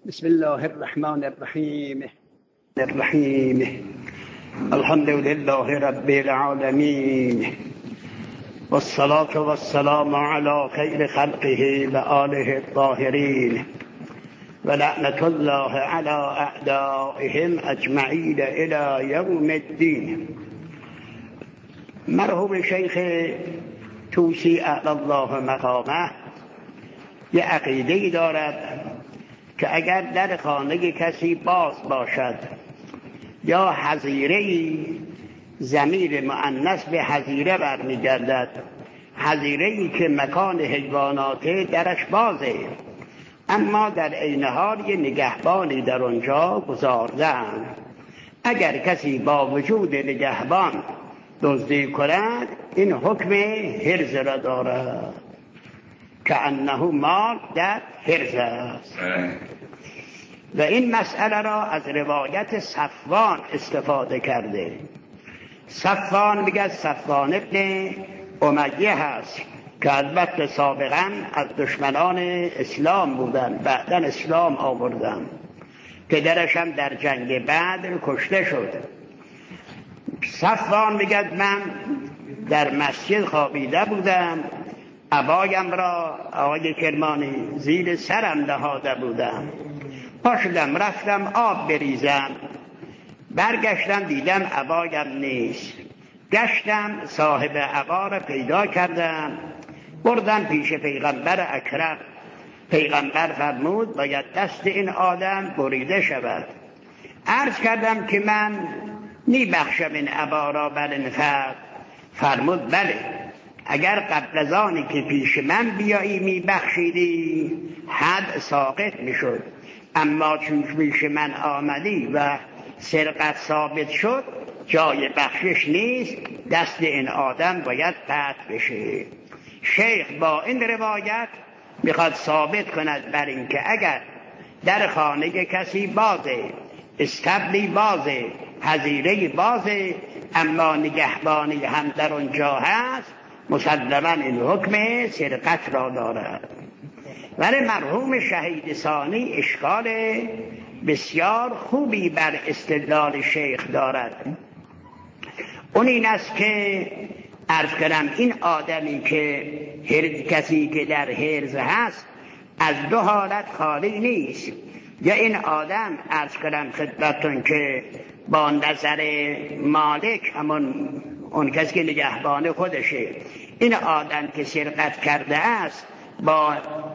بسم الله الرحمن الرحیم الحمد لله رب العالمین والصلاة والسلام على خیر خلقه و آله الطاهرین و لعنة الله على اعدائهم اجمعین الى یوم الدین. مرحوم شیخ طوسی اعلی الله مقامه یه عقیده‌ای دارد که اگر در خانه کسی باز باشد یا حظیره‌ای، ضمیر مؤنث به حظیره برمیگردد، حظیره‌ای که مکان حیوانات درش بازه، اما در عین حال یه نگهبانی در اونجا گذاردن. اگر کسی با وجود نگهبان دزدی کند این حکم حرز را دارد که انه مال در حرز است. و این مسئله را از روایت صفوان استفاده کرده. صفوان میگه صفوان ابن امیه هست که البته سابقا از دشمنان اسلام بودن، بعدا اسلام آوردن. پدرش هم در جنگ بدر کشته شد. صفوان میگه من در مسجد خوابیده بودم، عبایم را آقای کرمانی زیر سرم نهاده بودم، پاشدم رفتم آب بریزم، برگشتم دیدم عبایم نیست. گشتم صاحب عبا را پیدا کردم، بردم پیش پیغمبر اکرم. پیغمبر فرمود باید دست این آدم بریده شود. عرض کردم که من میبخشم این عبا را بر این فرد. فرمود بله، اگر قبل از آنی که پیش من بیایی میبخشیدی حد ساقط میشد، اما چون پیش من آمدی و سرقت ثابت شد جای بخشش نیست، دست این آدم باید قطع بشه. شیخ با این روایت میخواد ثابت کند بر این که اگر در خانه کسی بازه، استبلی بازه، حظیره بازه، اما نگهبانی هم در اونجا هست، مسلما این حکم سرقت را دارد. ولی مرحوم شهید ثانی اشکال بسیار خوبی بر استدلال شیخ دارد. اون این است که عرض کنم این آدمی که کسی که در حرز هست از دو حالت خالی نیست. یا این آدم عرض کنم خدمتتون که با نظر مالک، همون اون کسی که نگهبان خودشه، این آدم که سرقت کرده است با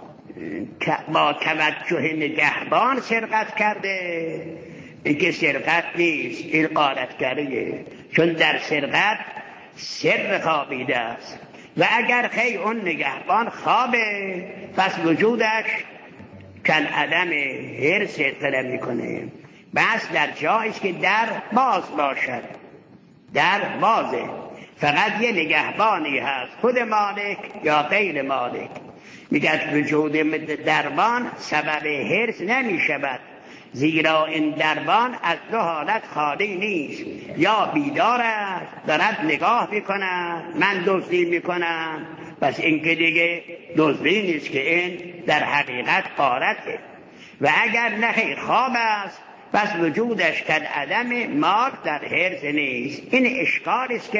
توجه نگهبان سرقت کرده، این که سرقت نیست، این غارتگریه، چون در سرقت سر خوابیده است. و اگر خیلی اون نگهبان خوابه پس وجودش کل عدم حرص طلب میکنه. بس در جاییست که در باز باشد، در بازه، فقط یه نگهبانی هست، خود مالک یا غیر مالک. میگه وجود دربان سبب حرص نمی شود، زیرا این دربان از دو حالت خالی نیست. یا بیدار است دارد نگاه میکنه من دزدی میکنم، پس این که دیگه دزدی نیست، که این در حقیقت غارته. و اگر نه خواب است پس وجودش کد عدم مال در حرز نیست. این اشکالی است که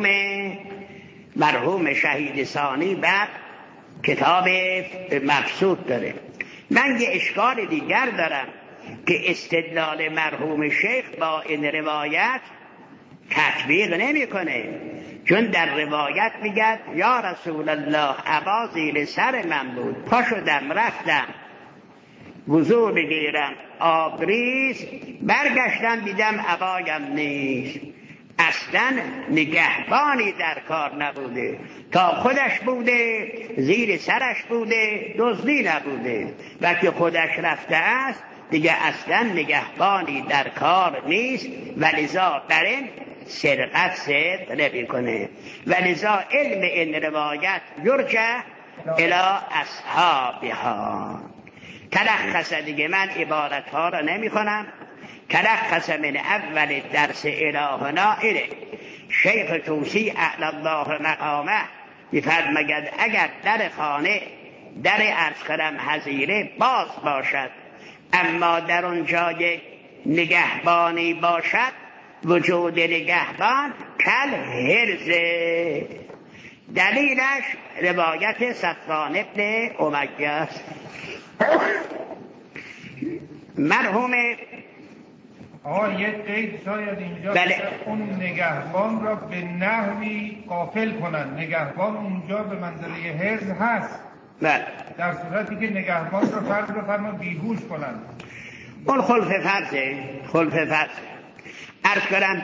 مرحوم شهید ثانی بر کتاب مبسوط داره. من یه اشکال دیگر دارم که استدلال مرحوم شیخ با این روایت تطبیق نمیکنه. چون در روایت میگه یا رسول الله عبا زیر سر من بود، پا شدم رفتم وضو بگیرم آبریز، برگشتم دیدم عبایم نیست. اصلا نگهبانی در کار نبوده، تا خودش بوده زیر سرش بوده، دزدی نبوده. وقتی خودش رفته است دیگه اصلا نگهبانی در کار نیست، ولذا در این سرقت صدق نمی‌کنه. ولذا علم این روایت یرجع الی اصحابها. تلخص دیگه من عبارتها را نمی‌خونم. تلخص من اول درس الهنا اینه: شیخ طوسی اعلی الله مقامه می‌فرماید اگر در خانه در عرض کنم حظیره باز باشد، اما در اونجا یک نگهبانی باشد وجود نگهبان کل هرزه. دلیلش روایت صفوان ابن امیه است. مرحوم یک قید شاید اینجا بله. اون نگهبان را به نحوی غافل کنن. نگهبان اونجا به منزله حرز هست، بله. در صورتی که نگهبان را فرض بفرما بیهوش کنن. اون خلف فرض عرض کنم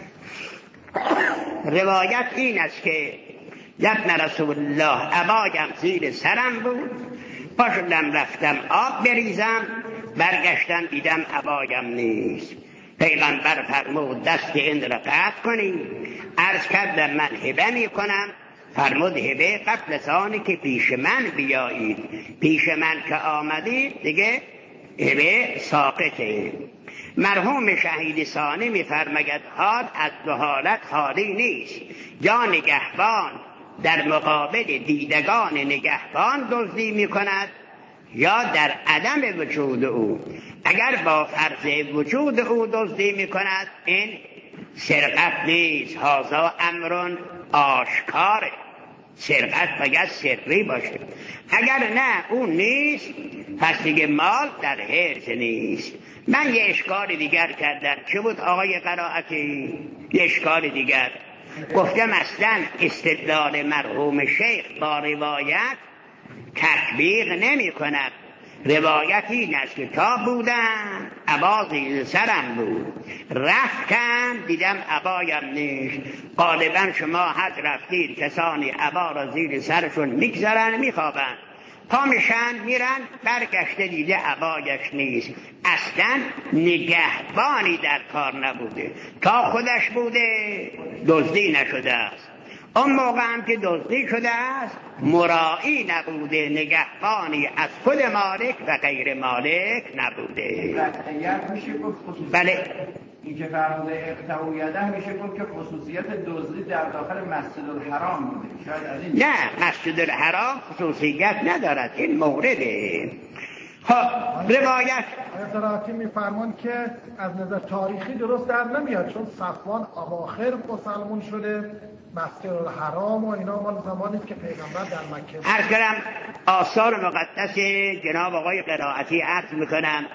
روایت این است که یبن رسول الله عبایم زیر سرم بود، پاشدم رفتم آب بریزم، برگشتم دیدم عبایم نیست. پیغمبر فرمود دست این را قطع کنی. عرض کردم من هبه می کنم. فرمود هبه قبل از آنی که پیش من بیایید. پیش من که آمدید دیگه هبه ساقطه. مرحوم شهید ثانی می‌فرماید حال از دو حالت خالی نیست. یا نگهبان در مقابل دیدگان نگهبان دزدی می‌کند یا در عدم وجود او. اگر با فرض وجود او دزدی می‌کند این سرقت نیست، هذا امر آشکاره. سرقت باید سری باشه. اگر نه اون نیست پس دیگه مال در حرز نیست. من یه اشکال دیگر کردم. چه بود آقای قرائتی؟ یه اشکال دیگر گفتم اصلا استدلال مرحوم شیخ با روایت تطبیق نمی کند. روایت این است که تا بودم عبا زیر سرم بود، رفتم دیدم عبایم نیست. غالبا شما حج رفتید کسانی عبا را زیر سرشون میگذارن میخوابن، پا میشن میرن برگشته دیده عبایش نیست. اصلا نگهبانی در کار نبوده. تا خودش بوده دزدی نشده است. اون موقع هم که دزدی شده است مراعی نبوده، نگهبانی از خود مالک و غیر مالک نبوده. بله این که فرموده اقتویده میشه گفت که خصوصیت دزدی در داخل مسجد الحرام بوده. شاید از این نه، مسجد الحرام خصوصیت ندارد، این مورده. خب روایت قرائتی میفرمان که از نظر تاریخی درست در نمیاد، چون صفوان اواخر مسلمون شده، مسجد الحرام و اینا مال زمانی که پیغمبر در مکه. عرض کنم آثار مقدس جناب آقای قرائتی عرض میکنم.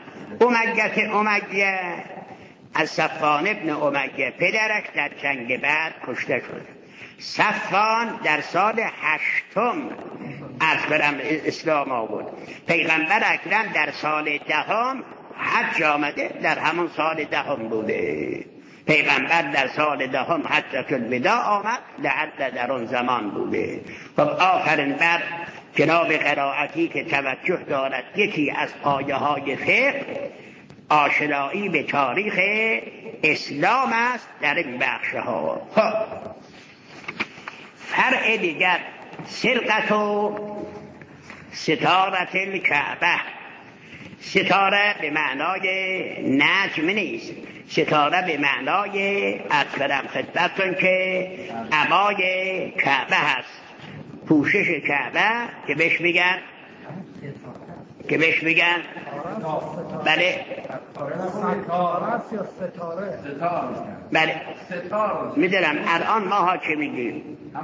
امیه از صفوان ابن امیه پدرش در جنگ بعد کشته شد. صفوان در سال 8 عرض کنم اسلام آورد. پیغمبر اکرم در سال 10 حج آمده، در همون سال 10 بوده. پیغمبر در سال 10 حجۃ الوداع آمد، لعل در اون زمان بوده. خب آخرین بر جناب قرائتی که توجه دارد یکی از آیه های فقه آشنایی به تاریخ اسلام است در این بخش ها. خب فرع دیگر سرقت و ستارت الکعبه. ستاره به معنای نجم نیست، ستاره به معنای اکرم خدمتون که عبای کعبه هست، پوشش کعبه که بهش میگن بله بله میدونم. الان ما ها چه میگیم؟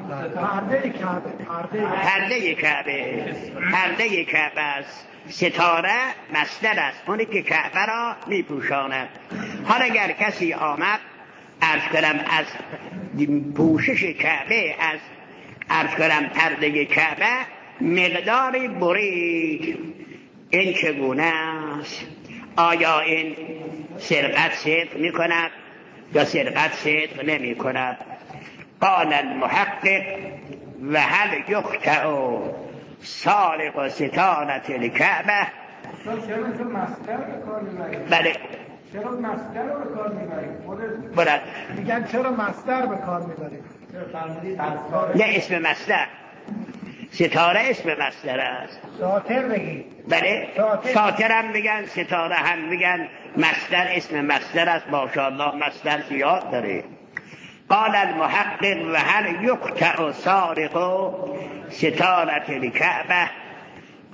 پرده کعبه است. ستاره مصدر است، اونی که کعبه را میپوشاند. حالا اگر کسی آمد عرض کنم از پوشش کعبه، از عرض کنم پرده کعبه مقداری برید، این چگونه است؟ آیا این سرقت صدق می کند یا سرقت صدق نمی کند؟ قال المحقق و هل یقطع سارق ستارت الکعبه. چرا مصدر به کار میبرید؟ بله چرا مصدر رو به کار میبرید؟ برد میگن چرا مصدر به کار میبرید؟ نه اسم مصدر، ستاره اسم مصدر است. ساتر بگید. بله ساتر هم میگن، ستاره هم میگن، مصدر اسم مصدر است. ماشاءالله مصدر زیاد داره. قال المحقق و هل یقطع سارق ستارت الکعبه.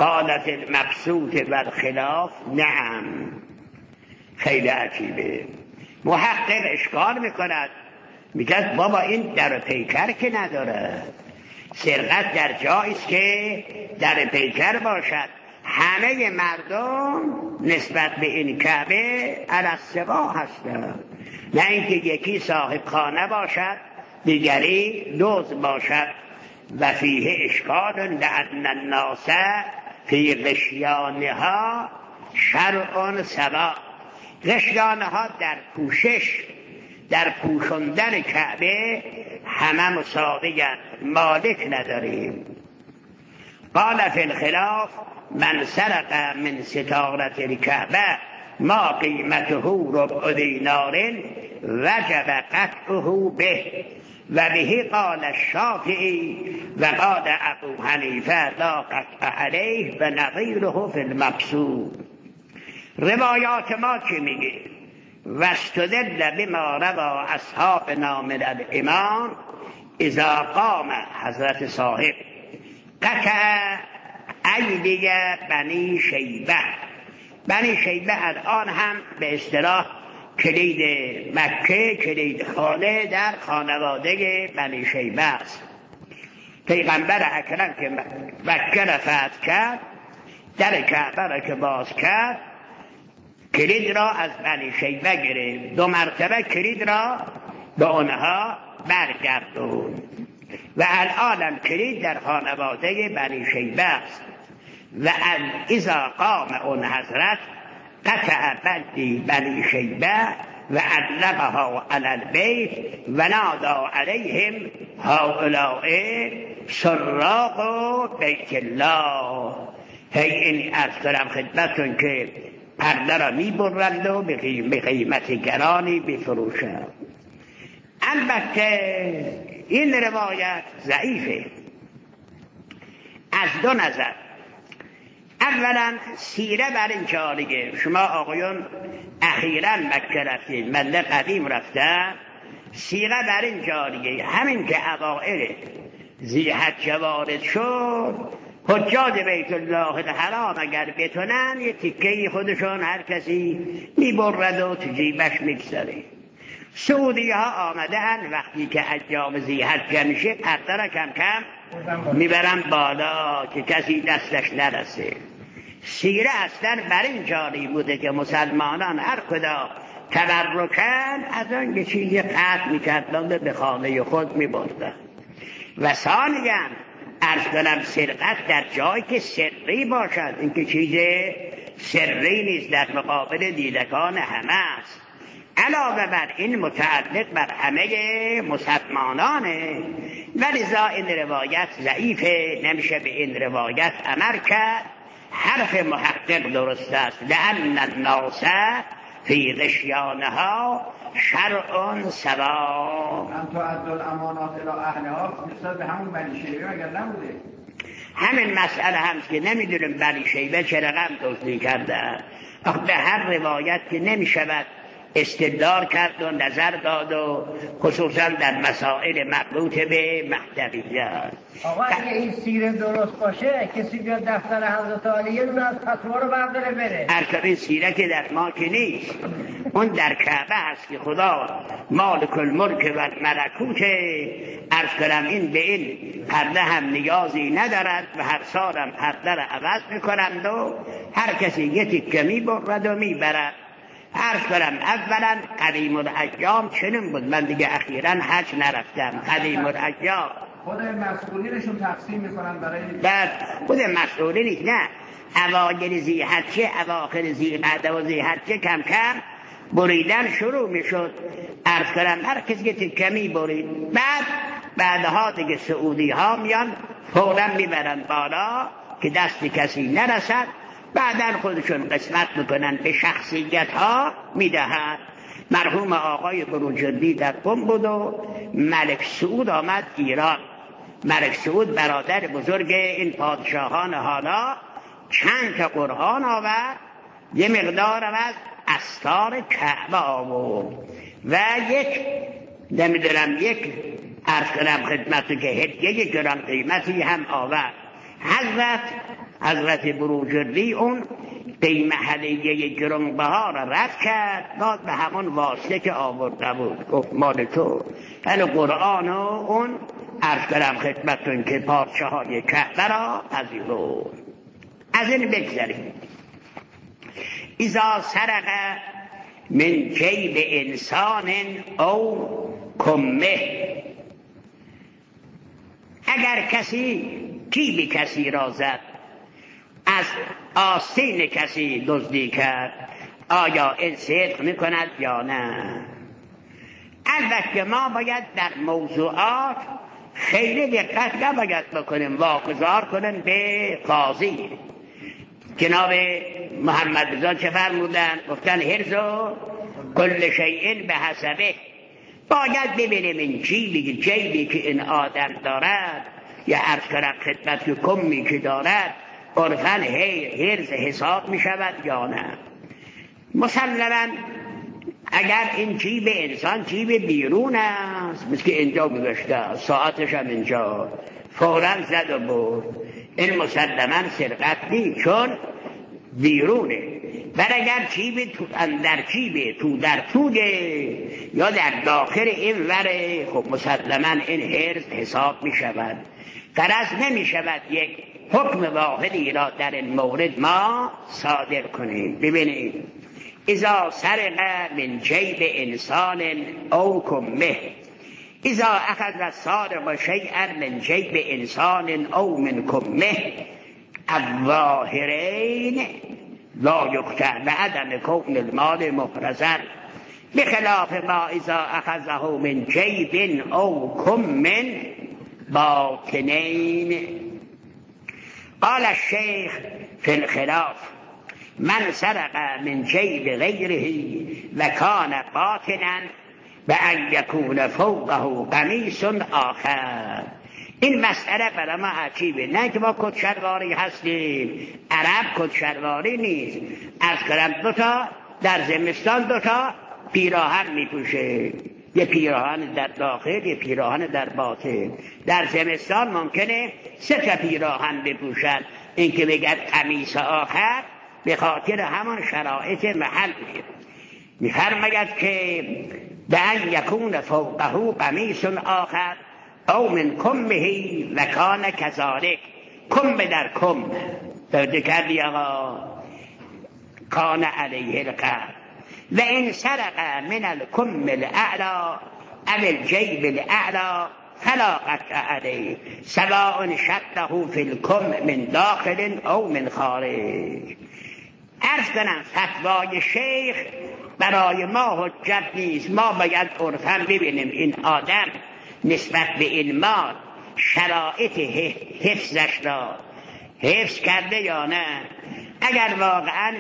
قالت المبسوط و الخلاف نعم. خیلی عجیبه. محقق اشکال میکند، میگه بابا این در پیکر که نداره، سرقت در جایی است که در پیکر باشد. همه مردم نسبت به این کعبه علی السوا هستند، نه اینکه یکی صاحب خانه باشد دیگری دزد باشد. و فیه اشکال لأن الناس فی غشیانها شرع سوا. غشیانها در پوشش، در پوشندن کعبه همه مساوی‌اند، مالک نداریم. قال فی الخلاف من سرق من ستارة الكعبة ما قیمته ربع دینار وجب قطعه به و به قال الشافعی و قال ابو حنیفه لا قطع علیه و نظیره فی المبسوط. روایات ما چی میگه؟ و استدل بما روى اصحابنا من الامام اذا قام حضرت صاحب قطع ایدی بنی شیبه. بنی شیبه الان هم به اصطلاح کلید مکه، کلید خانه در خانواده بنی شیبه است. پیغمبر اکرم که مکه را فتح کرد، در کعبه را که باز کرد، کلید را از بنی شیبه گرفت، 2 مرتبه کلید را به آنها برگردوند و الان کلید در خانواده بنی شیبه است. و اذا قام اون حضرت قطع بنی شیبه و علقها علی البیت و نادا علیهم هؤلاء سراق بیت الله. هی این از دارم خدمتون که پرده را می برند و به قیمت گرانی بفروشند. البته این روایت ضعیفه از 2 نظر. اولا سیره بر این جاریه. شما آقایون اخیراً مکه رفتید، من قدیم رفتم، سیره بر این جاریه. همین که اوائل ذی‌حجه وارد شد، حجاج بیت الله الحرام اگر بتونن یه تیکه‌ای خودشون هر کسی میبرد و تو جیبش میگذاره. سعودی ها آمدن وقتی که ایام ذی‌حجه میشه پرده را کم کم میبرن بالا که کسی دستش نرسه. سیره اصلا بر این جاری بوده که مسلمانان هر کدا تبرکن از آن یه چیزی قطع میکردن به خانه خود میبردن. و ثانیاً عرض کنم سرقت در جایی که سری باشد، این که چیز سری نیست، در مقابل دیدگان همه است. علاوه بر این متعلق بر همه مسلمانانه و لذا این روایت ضعیفه، نمیشه به این روایت عمل کرد. حرف محقق درست است، لأن الناس فی غشیانها شرع سوا. من تو عدالامانات الی اهلها نسبت به همون بنی شیبه اگر نبوده، همین مسئله هم که نمیدونم بنی شیبه چه رقم دزدی کرده. به هر روایت که نمیشود استدلال کرد و نظر داد و خصوصا در مسائل مربوط به مهدویت. آقا اگه این سیره درست باشه کسی بیاد دفتر حضرت علی یه دونه از فتوا رو برداره بره. این سیره که در ما که نیست، اون در کعبه هست که خدا مالک الملک و ملکوت. عرض کنم این به این پرده هم نیازی ندارد و هر سال هم پرده را عوض میکنند و هر کسی یه تیکه میبرد و میبرد. عرض کنم اولا قدیم الایام چنین بود، من دیگه اخیراً حج نرفتم. قدیم الایام خود مسئولینشون تقسیم میکنن برای خود مسئولین نه، اوایل ذی‌حجه، اواخر ذی‌قعده و ذی‌حجه کم کم بریدن شروع میشد. عرض کنم هر کسی که تیکه میبرید، بعدها دیگه سعودی ها میان فوراً میبرن بالا که دست کسی نرسد، بعدن خودشون قسمت میکنن به شخصیت ها میدهند. مرحوم آقای بروجردی در قم بود و ملک سعود آمد ایران. ملک سعود برادر بزرگ این پادشاهان حالا چند تا قرآن آورد، یه مقدار از استار کعبه آورد و یک عرض کنم خدمت که هدیه گران قیمتی هم آورد. حضرت حضرت بروجردی اون قیمه هدیه گرانبها را رد کرد، داد به همون واسطه که آورده بود، گفت مال تو. ولی قرآن و اون عرض کردم خدمتتون که پادشاهای کعبه را پذیرفت. از این بگذریم. اذا سرق من جیب انسان او کمه، اگر کسی جیب کسی را زد، از آستین کسی دزدی کرد، آیا این صدق میکند یا نه؟ البته ما باید در موضوعات خیلی دقت نباید بکنیم، واگذار کنیم به قاضی. جناب محمد رضا چه فرمودن؟ گفتن هرزو کل شیء به حسبه. باید ببینیم این جیبی که این آدم دارد یا عرض کردم خدمت که کمی که دارد عرفاً هرز حساب می شود یا نه. مسلماً اگر این جیب انسان جیب بیرون است، مثل که اینجا گذاشته ساعتش هم اینجا فوراً زد و برد، این مسلماً سرقت نیست چون بیرونه. و اگر جیب در جیب تو در توده یا در داخل این وره، خب مسلماً این هرز حساب می شود. غرض نمی شود یک حکم واحدی را در این مورد ما صادر کنیم. ببینید اذا سرق من جیب انسان او کمه، اذا اخذ السارق شیئا من جیب انسان او من کمه الظاهرین لا یقطع بعدم کون المال محرزا، بخلاف ما اذا اخذه من جیب او کم باطنین. قال الشيخ في الخلاف من سرق من جيب غيره وكان باطنا بأن يكون فوقه قميص آخر. این مسئله برای ما عجیبه، نه که ما کتشلواری هستیم، عرب کتشلواری نیست. از کردم دوتا در زمستان دوتا پیراهن میپوشه، یه پیراهن در داخل یه پیراهن در باطن. در زمستان ممکنه 3 تا پیراهن بپوشن. این که بگد قمیص آخر به خاطر همان شرایط محل میفرماید که به ان یکون فوقه قمیص آخر او من کمه و کان کذالک. کم در کم درده کردی آقا، کان علیه القرد. و این سرق من الکم الاعلا او الجیب الاعلا فلا قطع علیه سواء شده فی الکم من داخل او من خارج. عرض کنم فتوای شیخ برای ما حجت نیست. ما باید عرفاً ببینیم این آدم نسبت به این مال شرایط حفظش را حفظ کرده یا نه. اگر واقعاً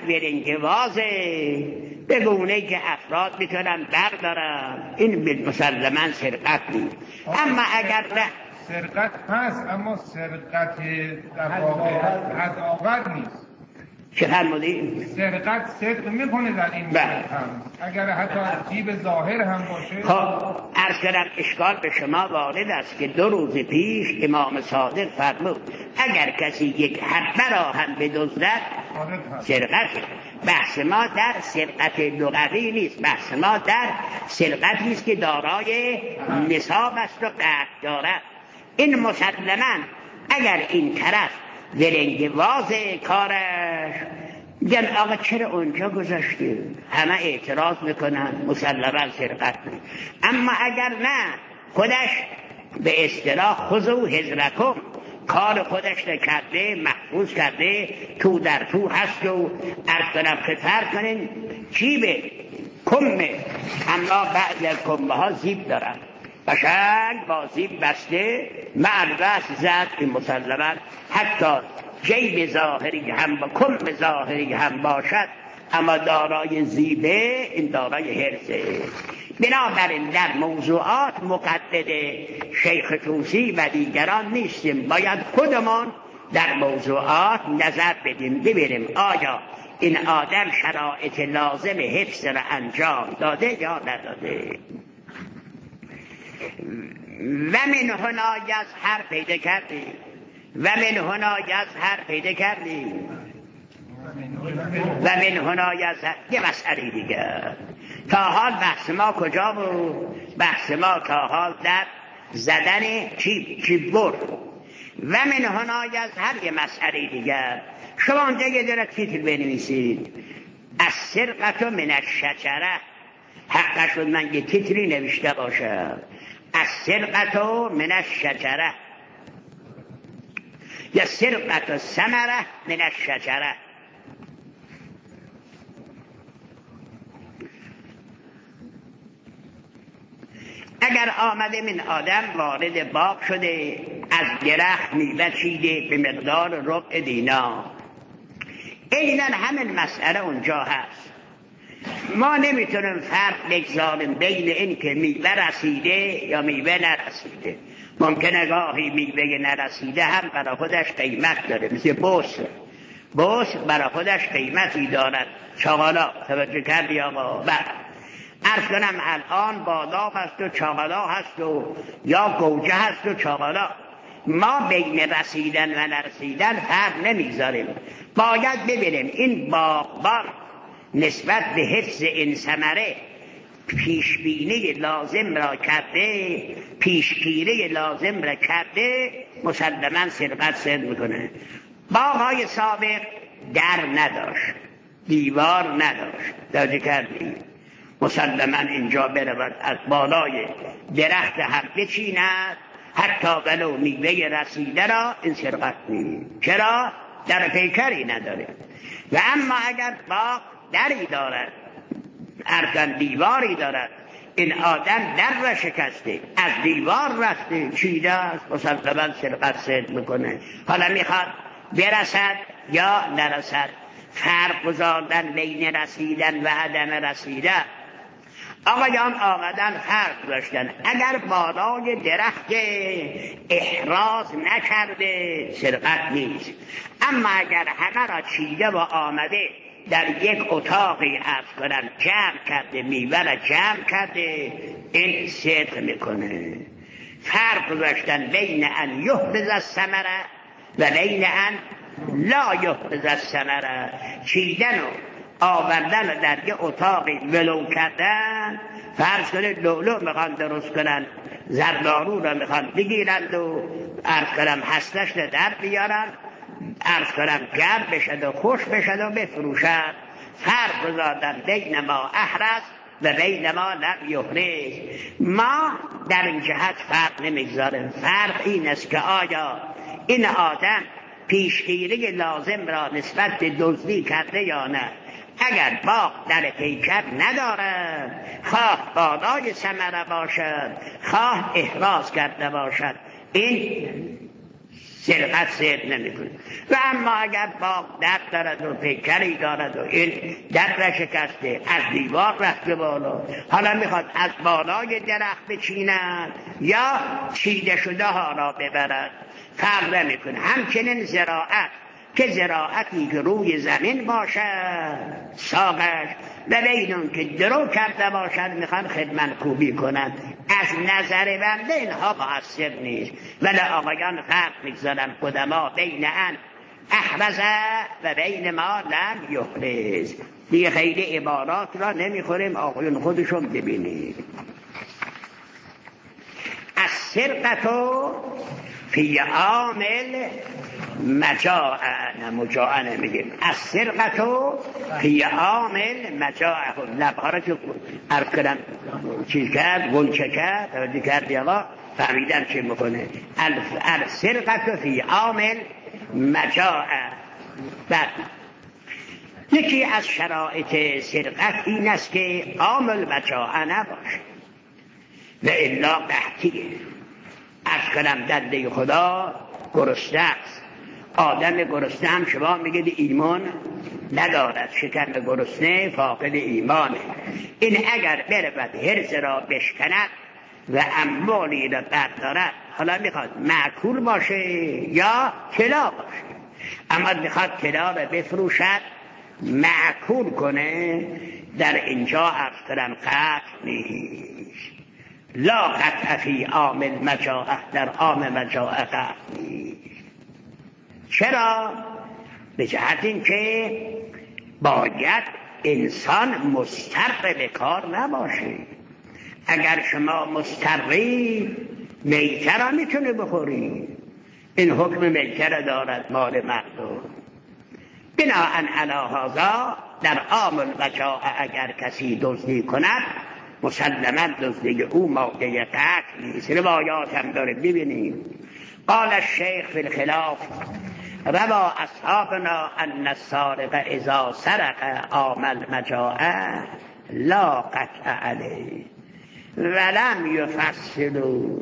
برنگوازه به گونه که افراد میتونن بردارن، این مسلماً سرقت نیست. اما اگر نه سرقت هست، اما سرقت در واقع حدآور نیست. چه فرمودی؟ سرقت صدق میکنه در این مورد هم، اگر حتی جیب ظاهر هم باشه. خب عرض کردم اشکال به شما وارد است که 2 روز پیش امام صادق فرمود اگر کسی یک حبه را هم بدزدد سرقت. بحث ما در سرقت لغوی نیست، بحث ما در سرقتی نیست که دارای نصاب است و قطع دارد. این مسلماً اگر این طرف ولنگ واضح کارش میگن آقا چرا اونجا گذاشتی، همه اعتراض میکنن، مسلماً سرقت نیست. اما اگر نه خودش به اصطلاح خذوا حذرکم کار خودش کرده، محفوظ کرده، تو در تو هست و از طرف خطر کنین جیبه کمه. اما بعضی از کمه ها زیب دارن، قشنگ با زیب بسته معرض زد. این مسلماً حتی جیب ظاهری هم با کم ظاهری هم باشد اما دارای زیبه، این دارای حرزه. بنابراین در موضوعات مقدد شیخ طوسی و دیگران نیستیم، باید خودمان در موضوعات نظر بدیم، ببینیم آیا این آدم شرایط لازم حفظ را انجام داده یا نداده. و من هنا از هر پیدا کردیم و من هنا یظهر پیدا کردیم و من هنا یظهر یه مسئله دیگه. تا حال بحث ما کجا بود؟ بحث ما تا حال در زدن چیبور و من هنا یظهر یه مسئله دیگه. شما اونجا یه دونه تیتر بنویسید از سرقت من الشجره. حق شد من یه تیتری نوشته باشم از سرقت من الشجره یا سرقت ثمره من الشجره. اگر آمده من آدم وارد باغ شده از درخت میوه چیده به مقدار ربع دینار، اینن همین مسئله اونجا هست. ما نمیتونیم فرق بگذاریم بین این که میوه رسیده یا میوه نرسیده. ممکنه گاهی میوه نرسیده هم برای خودش قیمت داره، مثل بوس برای خودش قیمتی دارد. چاقالا توجه کردی آقا؟ عرض کنم الان بادام هست و چاقالا هست و یا گوجه هست و چاقالا. ما بین رسیدن و نرسیدن فرق نمیگذاریم. باید ببینیم این باغبان نسبت به حفظ این ثمره پیشبینی لازم را کرده، پیشگیری لازم را کرده، مسلما سرقت صدق میکنه. باغ‌های سابق در نداشت، دیوار نداشت، داده کردی مسلما اینجا برود از بالای درخت هم بچیند حتی ولو میوه رسیده را این سرقت نیست. چرا؟ در پیکری نداره. و اما اگر باغ دری دارد، ارکان دیواری دارد، این آدم در را شکسته از دیوار رفته چیده است، مسلما سرقت صدق میکنه. حالا میخواد برسد یا نرسد. فرق گذاردن بین رسیدن و عدم رسیدن. آقایان آمدن فرق داشتن. اگر بالای درخت احراز نکرده سرقت نیست، اما اگر همه را چیده و آمده در یک اتاقی عرض کنن جمع کرده، میوه را جمع کرده، این صدق میکنه. فرق داشتن بین ان یحرز الثمره و بین ان لا یحرز الثمره. چیدن و آوردن و در یه اتاقی ولو کردن، فرض کنید لولو میخوان درست کنن، زردارو را میخوان بگیرند و عرض کنم هستش را در بیارن، عرض کنم گرد بشد و خوش بشد و بفروشن. فرق گذاردن بین ما احرز و بین ما لم یحرز. ما در این جهت فرق نمیگذاریم. فرق این است که آیا این آدم پیشگیری لازم را نسبت به دزدی کرده یا نه. اگر باغ در پیکر ندارد، خواه بالای ثمره باشد خواه احراز کرده باشد، این سرقت صدق نمیکنه. و اما اگر باغ در دارد و پیکری دارد و این در را شکسته از دیوار رفته بالا، حالا میخواد از بالای درخت بچیند یا چیده شده ها را ببرد، فرق نمیکنه. همچنین زراعت که زراعتی که روی زمین باشد ساقش و بین اون که درو کرده باشد میخوان خدمت کوبی کنند، از نظر بنده اینها مؤثر نیست. ولی آقایان فرق میگذارن قدما بین ان احرزه و بین ما لم یحرز. دیگه خیلی عبارات را نمیخوریم، آقایون خودشون ببینید. از سرقتو فی عامل مجاعه نمیگیم، از سرقتو فی عامل مجاعه. لبها را که عرض کردم چیز کرد گلچه کرد کردی آقا فهمیدن چی میکنه. از سرقتو فی عامل مجاعه. بعد یکی از شرایط سرقت این است که عامل مجاعه نباشه و الا قحطیه. عرض کنم دنده خدا گرسنه است. آدم گرسنه هم شما میگید ایمان ندارد، شکم گرسنه فاقد ایمانه. این اگر برود حرز را بشکند و اموالی را بردارد، حالا میخواد معکول باشه یا طلا باشه، اما میخواد طلا را بفروشد معکول کنه، در اینجا عرض کنم قطع نیست. لا قطع فی عامل مجاعه، در عام مجاعه قطع نیست. چرا؟ به جهت این که باید انسان مضطر به کار نباشه. اگر شما مضطری میته را میتونه بخوری، این حکم میته را دارد مال مردم. بناهن علی هذا در عام الوجاء اگر کسی دزدی کند مسلما دزدی او موقع قتل نیست. روایات هم داره ببینیم. قال الشیخ فی الخلاف روا اصحابنا ان السارق اذا سرق عام المجاعه لا قطع علیه ولم یفصلوا.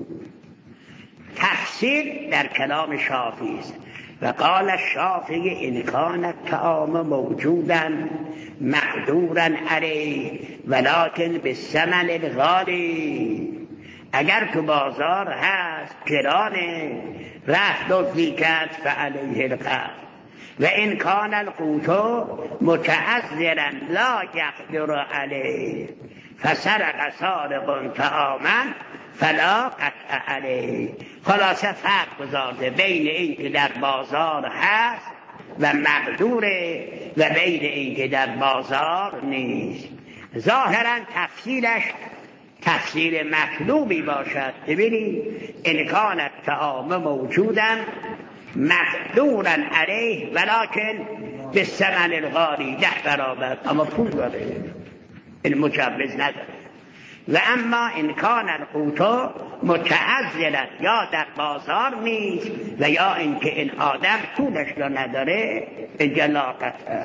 تفصیل در کلام شافعی است. و قال الشافعی ان کان الطعام موجودا مقدورا علیه ولکن بالثمن الغالی. اگر تو بازار هست گرانه رفت دزدی کرد فعلیه القطع. و ان کان القوت متعذرا لا یقدر علیه فسرق سارق طعاما فلا قطع علیه. خلاصه فرق گذارده بین این که در بازار هست و مقدوره و بین این که در بازار نیست. ظاهرا تفصیلش تفسیر مطلوبی باشد. ببینید ان کان الطعام موجودا مقدورا علیه ولکن بالثمن الغالی 10 برابر، اما پول داره، این مجوز نداره. و اما ان کان القوت متعذرا یا در بازار نیست و یا اینکه این آدم پولش را نداره اینجا لا قطع.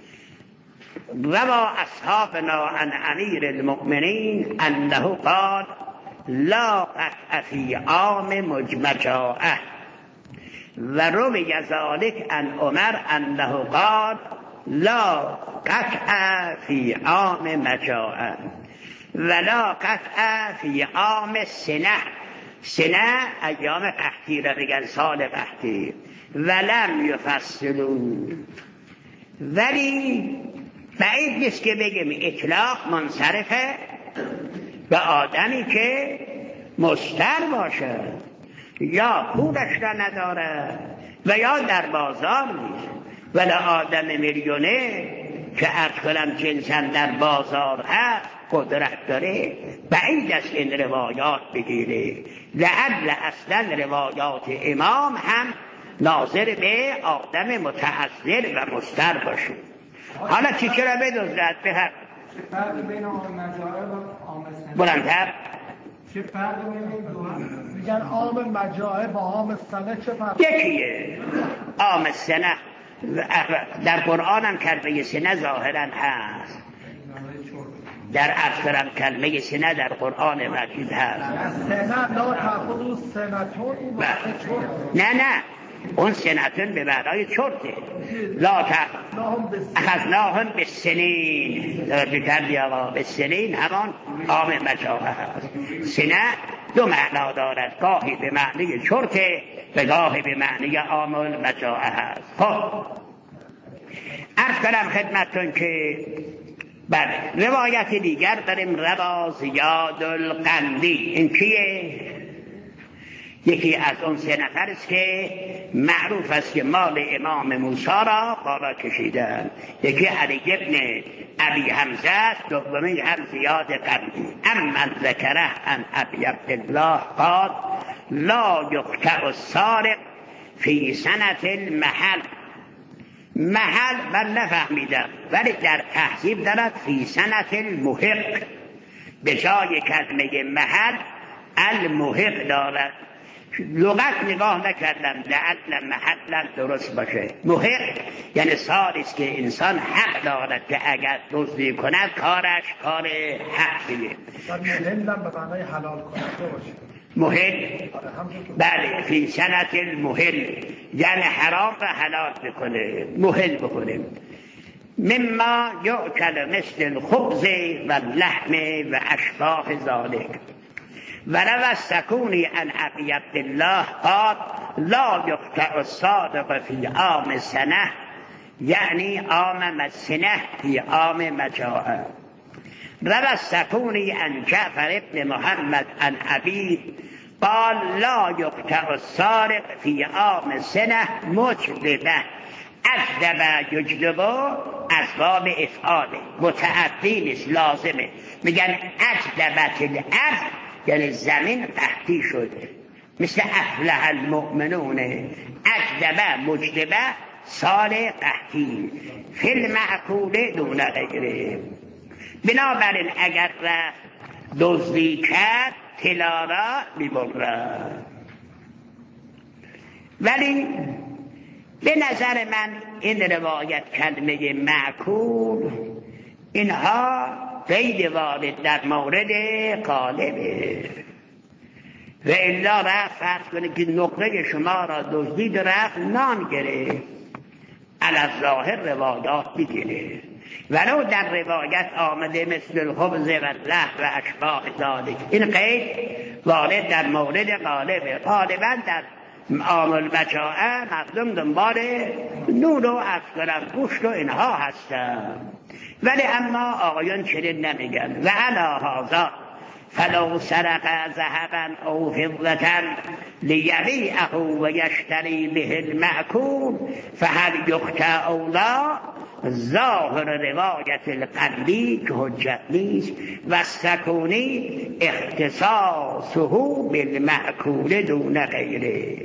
روا اصحابنا عن امیر المؤمنین انه قال لا قطع فی عام مجاعه و روی ذلك عن عمر انه قال لا قطع فی عام مجاعه ولا قطع فی عام سنه. سنه ایام قحطی را بگن، سال قحطی. ولم یفصلوا. ولی بعید نیست که بگیم اطلاق منصرفه به آدمی که مضطر باشه یا پولش را نداره و یا در بازار نیست. ولی آدم میلیونه که عرض کنم جنسا در بازار هست قدرت داره، بعید است این روایات بگیره. لعل اصلا روایات امام هم ناظر به آدم متعذر و مضطر باشه. حالا چی چرا بدزدد به حق؟ چه فرق بین عام مجاعه و عام سنه؟ بلندتر. چه فرق بین این دو هم؟ میگن عام مجاعه با عام سنه چه فرق؟ یکیه. عام سنه در قرآن هم کلمه سنه ظاهرا هست، در اکثرم کلمه سنه در قرآن مجید هست. سنه لا تأخذوا سنتون. نه اون سنتون به معنای چرته. لا اخذناهم بالسنین. توجه کردی آقا؟ بالسنین همان عام مجاعه هست. سنه دو معنا دارد، گاهی به معنی چرته و گاهی به معنی عام المجاعه هست. خب عرض کنم خدمتتون که بله روایت دیگر داریم. روا زیاد القندی. این کیه؟ یکی از اون 3 نفر است که معروف است که مال امام موسی را بالا کشیدن. یکی علی ابن ابی حمزه است، دومی هم زیاد قندی. اما ذکره عن ابی عبدالله قال لا یقطع السارق فی سنة المحل. محل من نفهمیدم ولی در تحذیب دارد فی سنة المحق. به جای کلمه محل المحق دارد. لغت نگاه نکردم لعل محل درست باشه. محق یعنی سالی است که انسان حق دارد که اگر دزدی کند کارش کار حقیه. محلم به معنای حلال کننده باشه. محل بله فی سنة المحل یعنی حرام و حلال بکنه، محل بکنه. مما یأکل مثل الخبز و اللحم و اشباه ذالک. ولو السکونی عن ابی عبدالله قال لا یقطع الصادق فی عام سنه یعنی عام مسنه فی عام مجاعه. روى السکونی عن جعفر ابن محمد عن ابی قال لا یقطع السارق فی عام سنه مجدبه اجدب یجدب اسباب افعاله متعدی نیست لازمه. میگن اجدبت الارض یعنی زمین قحطی شده مثل افلح المؤمنون اجدبه مجدبه سال قحطی فی المعقول دون غیره. بنابراین اگر رفت دزدی کرد طلا را میبرد. ولی به نظر من این روایت کلمه معقول اینها غیر وارد در مورد غالبه. و الا رفت فرض کنه که نقره شما را دزدید رفت نان گرفت علی الظاهر روایات بگیره ولو در روایت آمده مثل الخبز و اللحم و اشباه ذالک. این قید وارد در مورد غالبه. غالبا در عامل بچاعه مردم دنبال نون و افکرم گوشت و اینها هستن. ولی اما آقایان چنین نمیگن. و علا هذا فلو سرق ذهبا او فضة لیبیعه و یشتری به المأکول فهل یقطع او لا. ظاهر روایت القندی که حجت نیست و سکونی اختصاصه بالمأکول دون غیره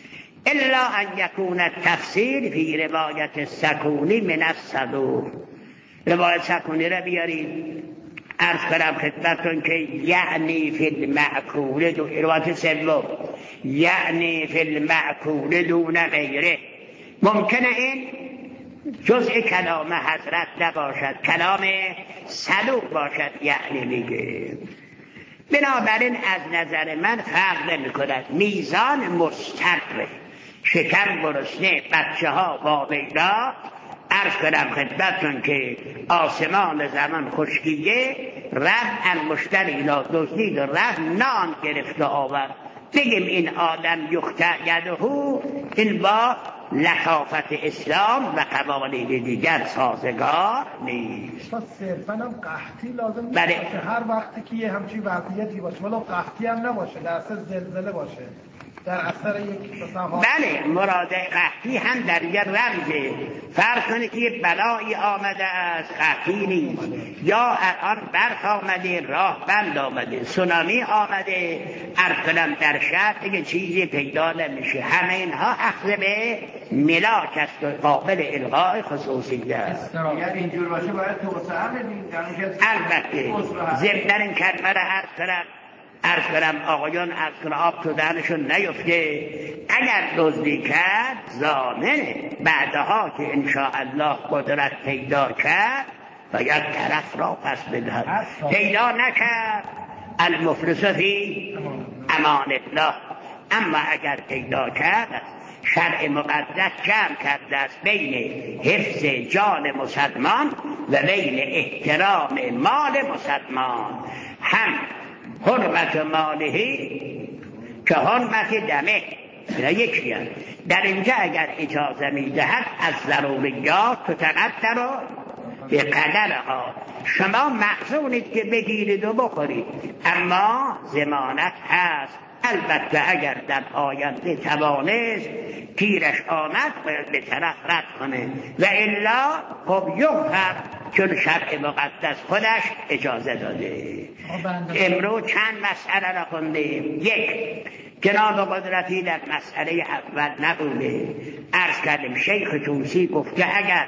الا ان یکون التفسیر فی روایت سکونی من الصدور. روایت سکونی را بیارید عرض کنم خدمتتون که یعنی فی المأکول روایت سوم یعنی فی المأکول دون غیره. ممکنه این جزء کلام حضرت نباشد، کلام صدوق باشد یعنی میگه. بنابراین از نظر من فرق نمی کند. میزان مستقر شکم گرسنه بچه ها واقعا عرض کنم خدمتتون که آسمان زمان خشکیده رفت انگشتری را دزدید و رفت نان گرفت و آورد. بگیم این آدم یقطع یده این با لطافت اسلام و قوانین دیگر سازگار نیست. صرفاً هم قحطی لازم نیست بله. که هر وقتی که یه همچین وضعیتی باشه ولو قحطی هم نباشه در اثر زلزله باشه در اثر یک بله مراد قحطی هم در یه رمزه. فرض کنید که بلایی آمده از قحطی نیست یا الان برف آمده راه بند آمده سونامی آمده ارکنم در شهر دیگه چیزی پیدا نمیشه. همه اینها اخذ به ملاک است و قابل الغاء خصوصی است. اگر اینجور باشه باید توسعه بدیم. البته ضمن این کلمه را عرض کنم آقایان عرض کنم آب تو دهنشون نیفته. اگر دزدی کرد ضامنه بعدها که انشاءالله قدرت پیدا کرد و یک طرف را پس بدهد. پیدا نکرد المفلس فی امان الله. اما اگر پیدا کرد شرع مقدس جمع کرده است بین حفظ جان مسلمان و بین احترام مال مسلمان. هم حرمت مالهی که حرمت دمه یکی هست. در اینجا اگر اجازه میدهد از ضروریات تقدر و به قدرها شما مأذونید که بگیرید و بخورید اما ضمانت هست. البته اگر در آینده توانست تیرش آمد باید به طرف رد کنه و الا خب یغفر چون شرع مقدس خودش اجازه داده. امروز چند مسئله را خوندیم. یک جناب قدرتی در مسئله اول نبوده عرض کردیم شیخ توسی گفته اگر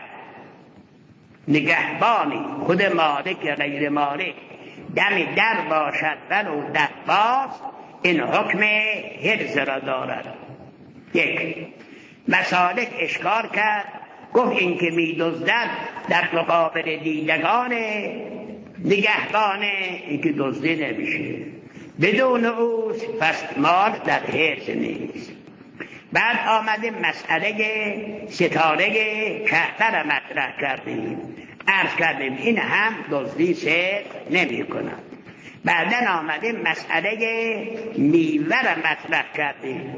نگهبانی خود مالک یا غیر مالک دم در باشد ولو در باز این حکم حرز را دارد. یک مسالک اشکار کرد گفت این که می دزدد در مقابل دیدگان نگهبان این که دزدی نمیشه بدون اوست پس مال در حرز نیست. بعد آمده مسئله ستاره کهتر را مطرح کردیم عرض کردیم این هم دزدی صدق نمی کند. بعدن آمده مسئله میوه را مطرح کردیم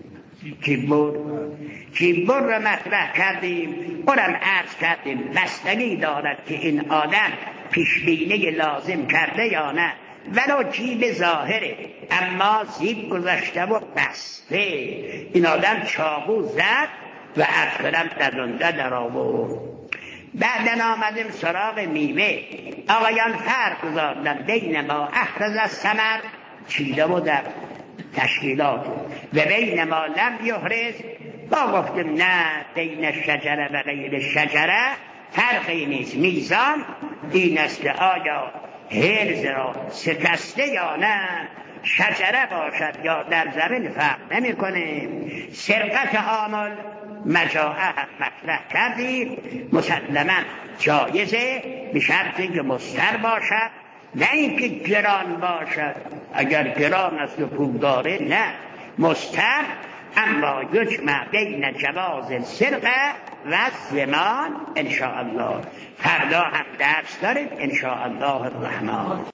کیبور را مطرح کردیم. اونم عرض کردیم بستگی دارد که این آدم پیشبینی لازم کرده یا نه. ولو جیب ظاهره اما سیب گذاشته و بسته. این آدم چاقو زد و ادخلم تزنده در آورد. بعدن آمدیم سراغ میوه. آقایان فرق گذاشتن بین ما اخرج از ثمر چیده و در تشکیلات و بین ما لم یحرز. با گفتیم نه بین شجره و غیر شجره فرقی نیست. میزان این است که آیا هرز را شکسته یا نه، شجره باشد یا در زمین فرق نمی کنه. سرقت عامل مجاعه مطرح کردیم، مسلما جایزه به شرطی که مستر باشد، نه اینکه گران باشد. اگر گران است و پول داره نه مستر. اما یجمع بین جواز سرقه و زمان انشاءالله. فردا هم درس داریم انشاءالله الرحمن.